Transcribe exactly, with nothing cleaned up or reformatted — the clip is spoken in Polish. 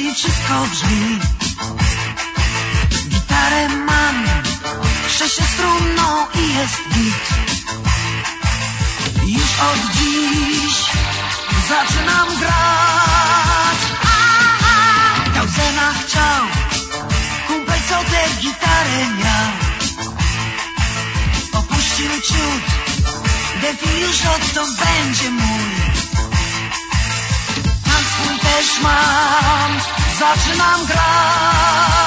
i wszystko brzmi. Gitarę mam sześciostrunną i jest git. Już od dziś zaczynam grać. Kauzena chciał, kumpel co tę gitarę miał. Opuścił ciut, Defi już odtąd będzie mój. Tam swój też mam, zaczynam grać.